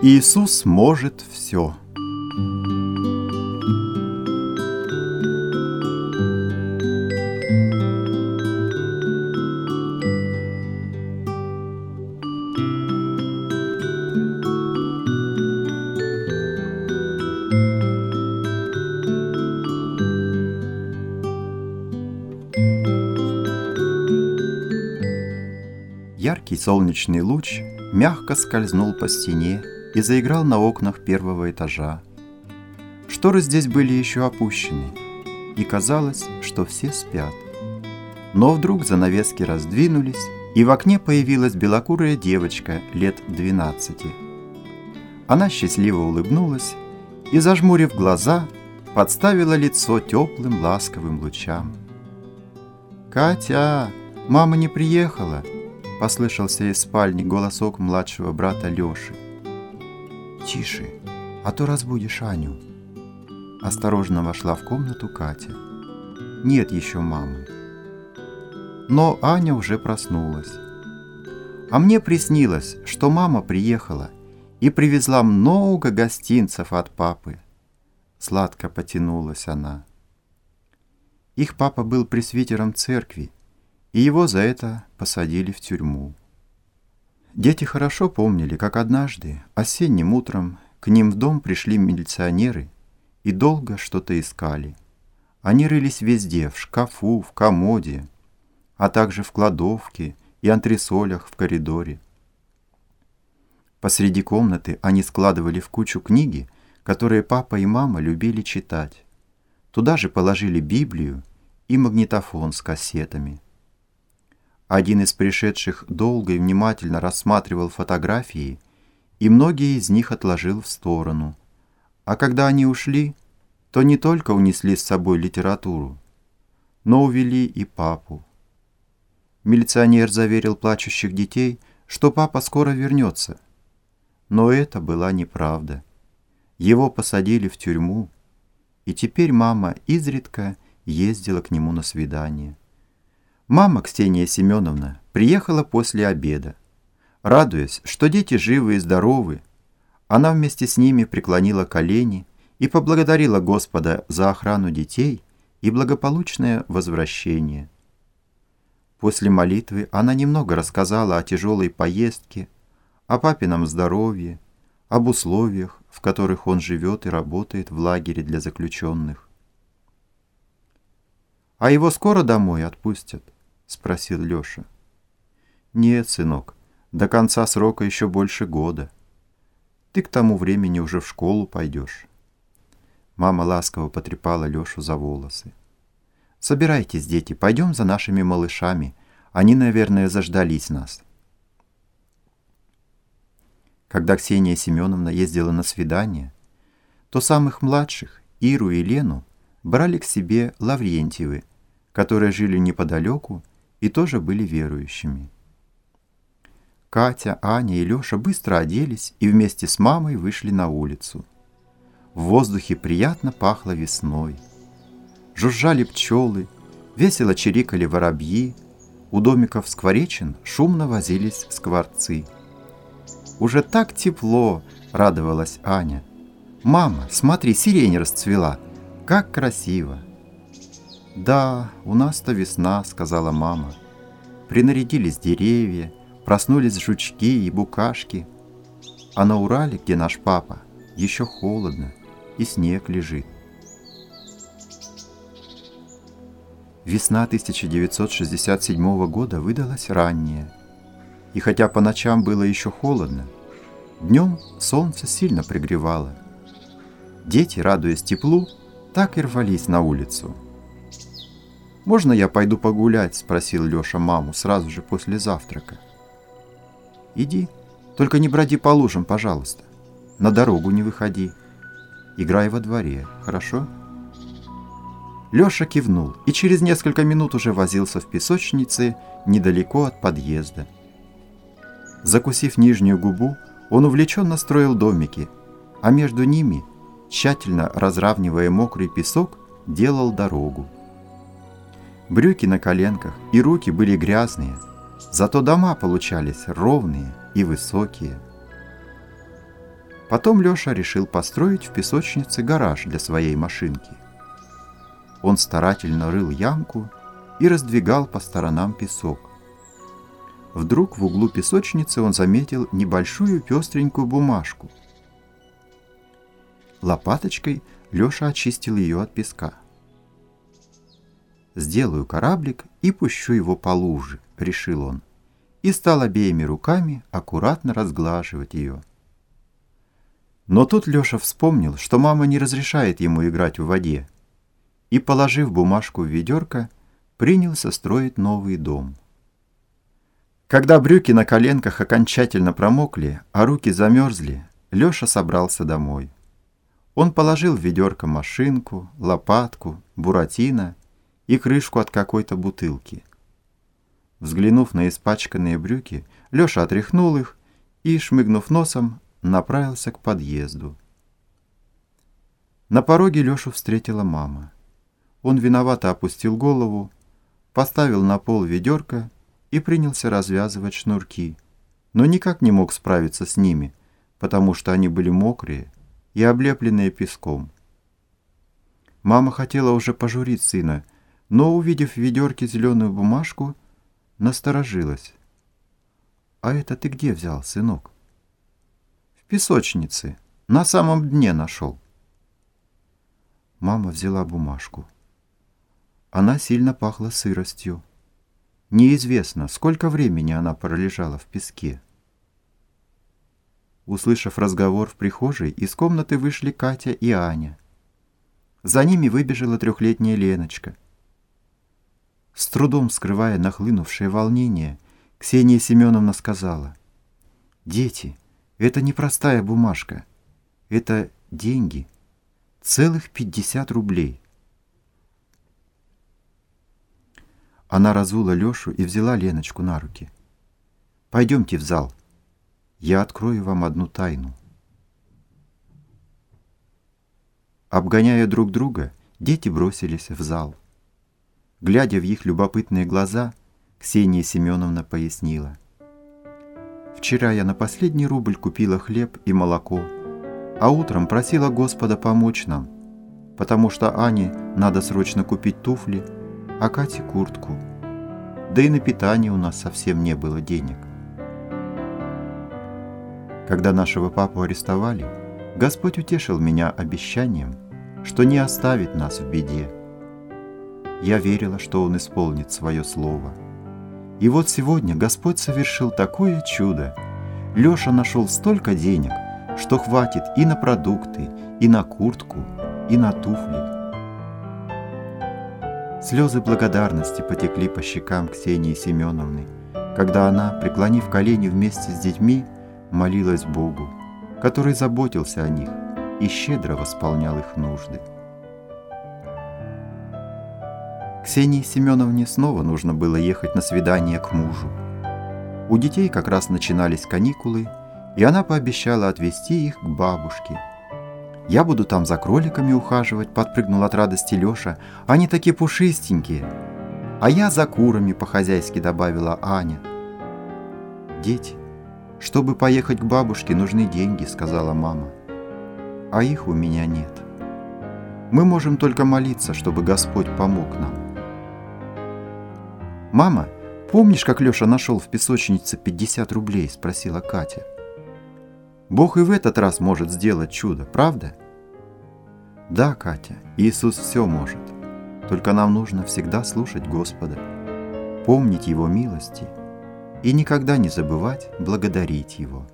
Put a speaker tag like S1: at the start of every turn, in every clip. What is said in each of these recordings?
S1: Иисус может все. Яркий солнечный луч мягко скользнул по стене и заиграл на окнах первого этажа. Шторы здесь были еще опущены, и казалось, что все спят. Но вдруг занавески раздвинулись, и в окне появилась белокурая девочка лет 12. Она счастливо улыбнулась и, зажмурив глаза, подставила лицо теплым ласковым лучам. «Катя, мама не приехала!» — послышался из спальни голосок младшего брата Леши. «Тише, а то разбудишь Аню». Осторожно вошла в комнату Катя. Нет еще мамы. Но Аня уже проснулась. А мне приснилось, что мама приехала и привезла много гостинцев от папы. Сладко потянулась она. Их папа был пресвитером церкви, и его за это посадили в тюрьму. Дети хорошо помнили, как однажды, осенним утром, к ним в дом пришли милиционеры и долго что-то искали. Они рылись везде, в шкафу, в комоде, а также в кладовке и антресолях в коридоре. Посреди комнаты они складывали в кучу книги, которые папа и мама любили читать. Туда же положили Библию и магнитофон с кассетами. Один из пришедших долго и внимательно рассматривал фотографии, и многие из них отложил в сторону. А когда они ушли, то не только унесли с собой литературу, но увели и папу. Милиционер заверил плачущих детей, что папа скоро вернется. Но это была неправда. Его посадили в тюрьму, и теперь мама изредка ездила к нему на свидание. Мама, Ксения Семеновна, приехала после обеда. Радуясь, что дети живы и здоровы, она вместе с ними преклонила колени и поблагодарила Господа за охрану детей и благополучное возвращение. После молитвы она немного рассказала о тяжелой поездке, о папином здоровье, об условиях, в которых он живет и работает в лагере для заключенных. «А его скоро домой отпустят?» — спросил Леша. «Нет, сынок, до конца срока еще больше года. Ты к тому времени уже в школу пойдешь». Мама ласково потрепала Лешу за волосы. «Собирайтесь, дети, пойдем за нашими малышами. Они, наверное, заждались нас». Когда Ксения Семеновна ездила на свидание, то самых младших, Иру и Лену, брали к себе Лаврентьевы, которые жили неподалеку и тоже были верующими. Катя, Аня и Леша быстро оделись и вместе с мамой вышли на улицу. В воздухе приятно пахло весной. Жужжали пчелы, весело чирикали воробьи, у домиков скворечин шумно возились скворцы. «Уже так тепло!» — радовалась Аня. «Мама, смотри, сирень расцвела! Как красиво!» «Да, у нас-то весна», — сказала мама. Принарядились деревья, проснулись жучки и букашки. А на Урале, где наш папа, еще холодно, и снег лежит. Весна 1967 года выдалась ранняя. И хотя по ночам было еще холодно, днем солнце сильно пригревало. Дети, радуясь теплу, так и рвались на улицу. «Можно я пойду погулять?» — спросил Леша маму сразу же после завтрака. «Иди, только не броди по лужам, пожалуйста. На дорогу не выходи. Играй во дворе, хорошо?» Леша кивнул и через несколько минут уже возился в песочнице недалеко от подъезда. Закусив нижнюю губу, он увлеченно строил домики, а между ними, тщательно разравнивая мокрый песок, делал дорогу. Брюки на коленках и руки были грязные, зато дома получались ровные и высокие. Потом Леша решил построить в песочнице гараж для своей машинки. Он старательно рыл ямку и раздвигал по сторонам песок. Вдруг в углу песочницы он заметил небольшую пестренькую бумажку. Лопаточкой Леша очистил ее от песка. «Сделаю кораблик и пущу его по луже», — решил он, и стал обеими руками аккуратно разглаживать ее. Но тут Леша вспомнил, что мама не разрешает ему играть в воде, и, положив бумажку в ведерко, принялся строить новый дом. Когда брюки на коленках окончательно промокли, а руки замерзли, Леша собрался домой. Он положил в ведерко машинку, лопатку, буратино и крышку от какой-то бутылки. Взглянув на испачканные брюки, Леша отряхнул их и, шмыгнув носом, направился к подъезду. На пороге Лешу встретила мама. Он виновато опустил голову, поставил на пол ведерко и принялся развязывать шнурки, но никак не мог справиться с ними, потому что они были мокрые и облепленные песком. Мама хотела уже пожурить сына, но, увидев в ведерке зеленую бумажку, насторожилась. «А это ты где взял, сынок?» «В песочнице, на самом дне нашел». Мама взяла бумажку. Она сильно пахла сыростью. Неизвестно, сколько времени она пролежала в песке. Услышав разговор в прихожей, из комнаты вышли Катя и Аня. За ними выбежала 3-летняя Леночка. С трудом скрывая нахлынувшее волнение, Ксения Семеновна сказала: «Дети, это не простая бумажка, это деньги, целых 50 рублей». Она разула Лешу и взяла Леночку на руки. «Пойдемте в зал. Я открою вам одну тайну». Обгоняя друг друга, дети бросились в зал. Глядя в их любопытные глаза, Ксения Семеновна пояснила: «Вчера я на последний рубль купила хлеб и молоко, а утром просила Господа помочь нам, потому что Ане надо срочно купить туфли, а Кате куртку. Да и на питание у нас совсем не было денег. Когда нашего папу арестовали, Господь утешил меня обещанием, что не оставит нас в беде. Я верила, что Он исполнит свое слово. И вот сегодня Господь совершил такое чудо. Леша нашел столько денег, что хватит и на продукты, и на куртку, и на туфли». Слезы благодарности потекли по щекам Ксении Семеновны, когда она, преклонив колени вместе с детьми, молилась Богу, который заботился о них и щедро восполнял их нужды. Ксении Семеновне снова нужно было ехать на свидание к мужу. У детей как раз начинались каникулы, и она пообещала отвезти их к бабушке. «Я буду там за кроликами ухаживать», — подпрыгнул от радости Леша. «Они такие пушистенькие». «А я за курами», — по-хозяйски добавила Аня. «Дети, чтобы поехать к бабушке, нужны деньги», — сказала мама. «А их у меня нет. Мы можем только молиться, чтобы Господь помог нам». «Мама, помнишь, как Леша нашел в песочнице 50 рублей?» — спросила Катя. «Бог и в этот раз может сделать чудо, правда?» «Да, Катя, Иисус все может. Только нам нужно всегда слушать Господа, помнить Его милости и никогда не забывать благодарить Его».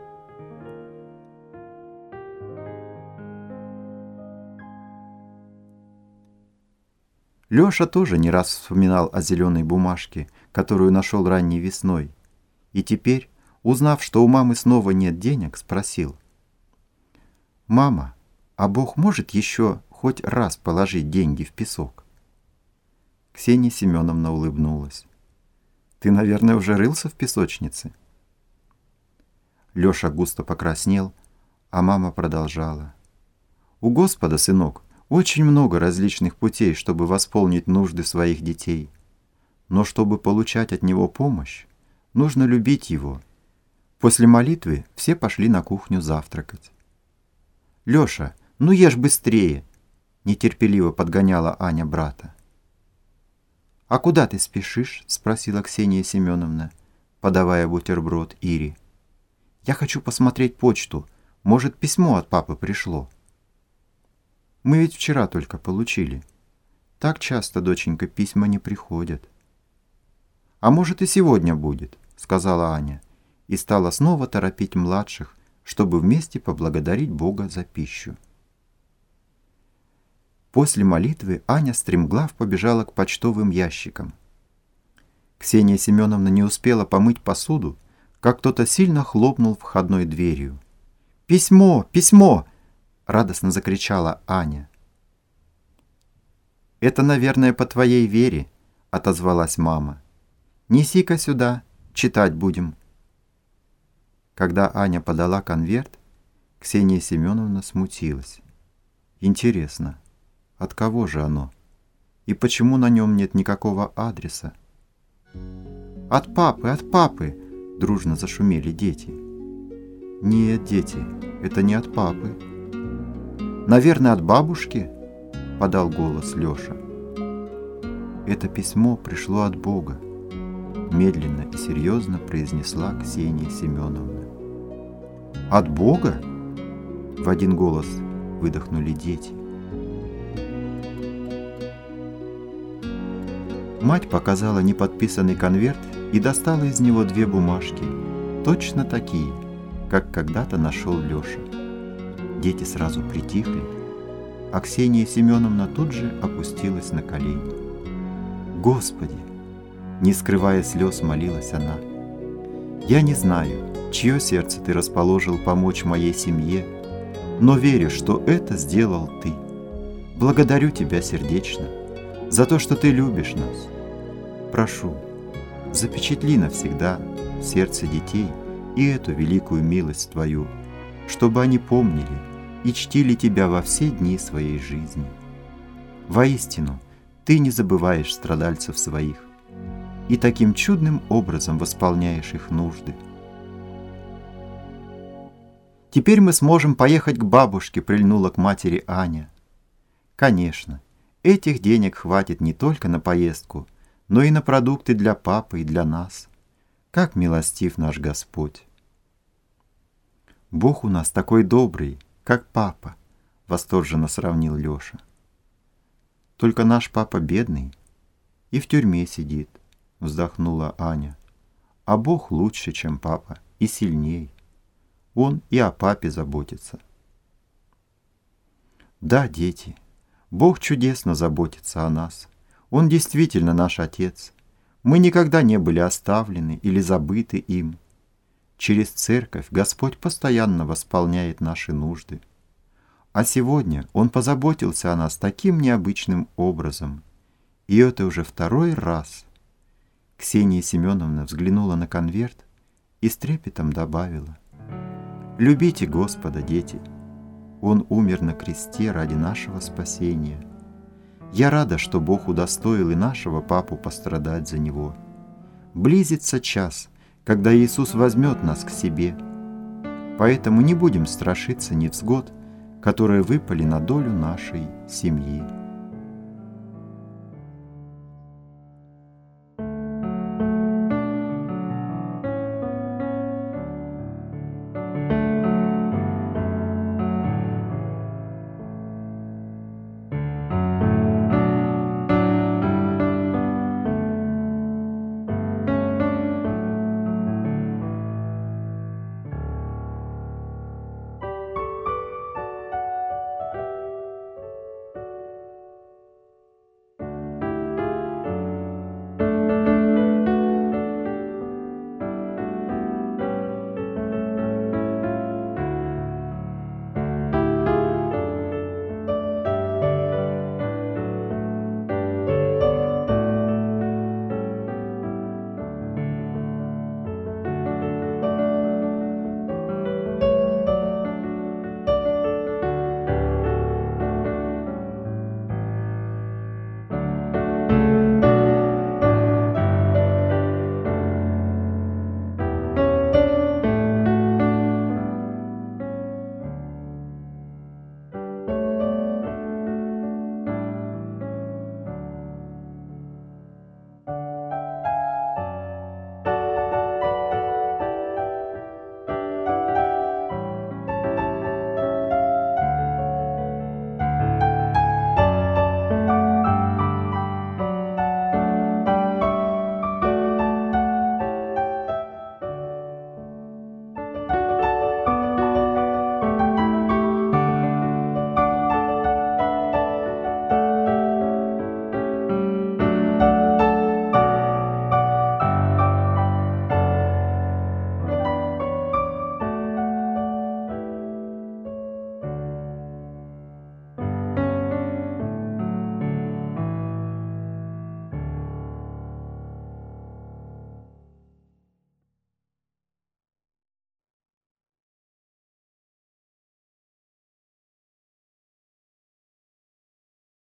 S1: Леша тоже не раз вспоминал о зеленой бумажке, которую нашел ранней весной, и теперь, узнав, что у мамы снова нет денег, спросил: «Мама, а Бог может еще хоть раз положить деньги в песок?» Ксения Семеновна улыбнулась. «Ты, наверное, уже рылся в песочнице?» Леша густо покраснел, а мама продолжала: «У Господа, сынок, очень много различных путей, чтобы восполнить нужды своих детей. Но чтобы получать от Него помощь, нужно любить Его». После молитвы все пошли на кухню завтракать. Леша, ну ешь быстрее!» — нетерпеливо подгоняла Аня брата. «А куда ты спешишь?» — спросила Ксения Семеновна, подавая бутерброд Ире. «Я хочу посмотреть почту. Может, письмо от папы пришло?» «Мы ведь вчера только получили. Так часто, доченька, письма не приходят». «А может, и сегодня будет», — сказала Аня, и стала снова торопить младших, чтобы вместе поблагодарить Бога за пищу. После молитвы Аня стремглав побежала к почтовым ящикам. Ксения Семеновна не успела помыть посуду, как кто-то сильно хлопнул входной дверью. «Письмо! Письмо!» — радостно закричала Аня. «Это, наверное, по твоей Вере», — отозвалась мама. «Неси-ка сюда, читать будем». Когда Аня подала конверт, Ксения Семеновна смутилась. Интересно, от кого же оно? И почему на нем нет никакого адреса? От папы!» — дружно зашумели дети. «Нет, дети, это не от папы». «Наверное, от бабушки?» — подал голос Леша. «Это письмо пришло от Бога», — медленно и серьезно произнесла Ксения Семеновна. «От Бога?» — в один голос выдохнули дети. Мать показала неподписанный конверт и достала из него 2 бумажки, точно такие, как когда-то нашел Леша. Дети сразу притихли, а Ксения Семеновна тут же опустилась на колени. «Господи!» — не скрывая слез, молилась она. «Я не знаю, чье сердце ты расположил помочь моей семье, но верю, что это сделал ты. Благодарю тебя сердечно за то, что ты любишь нас. Прошу, запечатли навсегда в сердце детей и эту великую милость твою, чтобы они помнили и чтили тебя во все дни своей жизни. Воистину, ты не забываешь страдальцев своих и таким чудным образом восполняешь их нужды. Теперь мы сможем поехать к бабушке», — прильнула к матери Аня. «Конечно, этих денег хватит не только на поездку, но и на продукты для папы и для нас. Как милостив наш Господь!» «Бог у нас такой добрый, как папа», — восторженно сравнил Леша. «Только наш папа бедный и в тюрьме сидит», — вздохнула Аня. «А Бог лучше, чем папа, и сильней. Он и о папе заботится». «Да, дети, Бог чудесно заботится о нас. Он действительно наш Отец. Мы никогда не были оставлены или забыты им. Через церковь Господь постоянно восполняет наши нужды. А сегодня Он позаботился о нас таким необычным образом. И это уже 2-й раз». Ксения Семеновна взглянула на конверт и с трепетом добавила: «Любите Господа, дети. Он умер на кресте ради нашего спасения. Я рада, что Бог удостоил и нашего папу пострадать за него. Близится час, когда Иисус возьмет нас к себе. Поэтому не будем страшиться невзгод, которые выпали на долю нашей семьи».